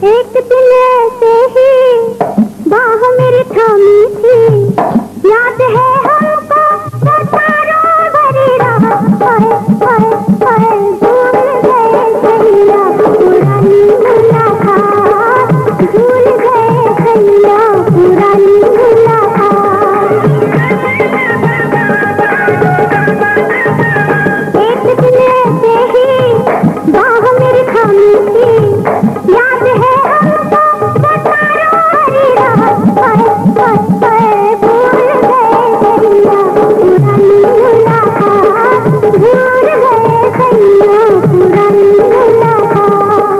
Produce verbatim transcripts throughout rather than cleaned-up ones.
एक दिन ऐसे ही बाह मेरी थामी थी, याद है हमको वो तारों भरी रात, हाय हाय हाय भूल गए सैया पुरानी मुलाकात, भूल गए सैया पुरानी मुलाकात। एक दिन ऐसे ही बाह मेरी थामी थी, याद है हमको वो तारों भरी रात, हाय हाय हाय भूल गए सैया पुरानी मुलाकात, भूल गए सैया पुरानी मुलाकात।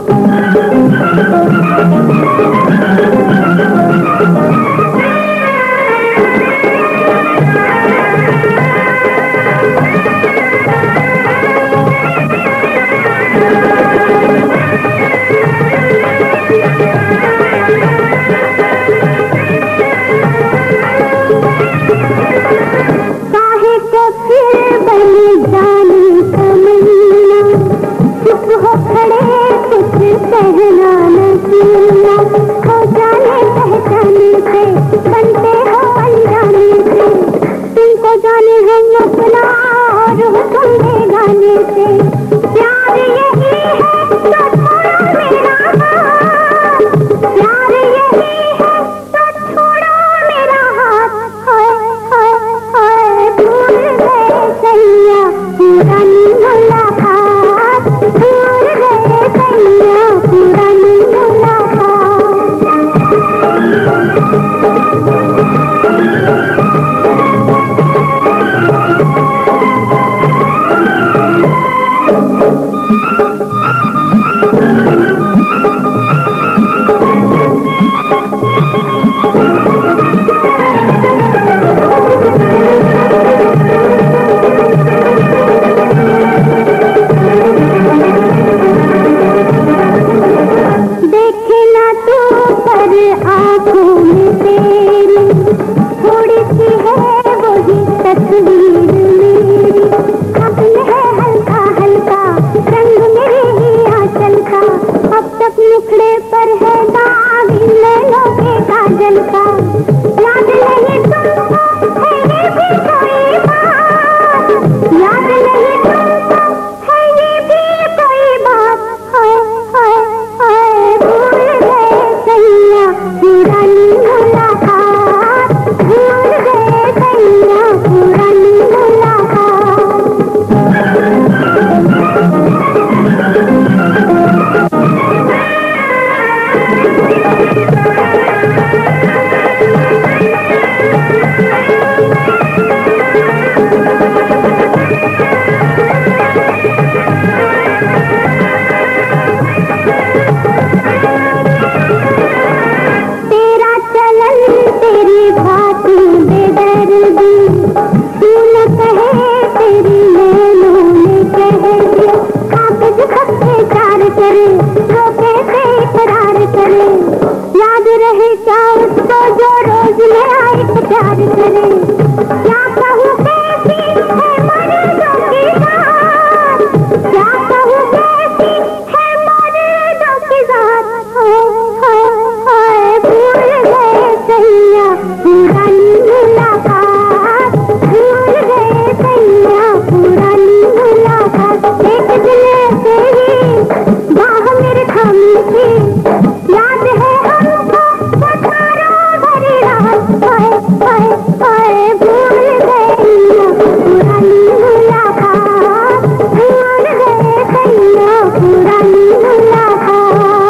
काहे को फिर बन जानी तमन्ना, चुप हो खड़े कुछ कहना न सुनना, हो जाने पहचाने से बनते हो अनजाने से, तुमको जाने हम अपना और हो तुम बेगाने से।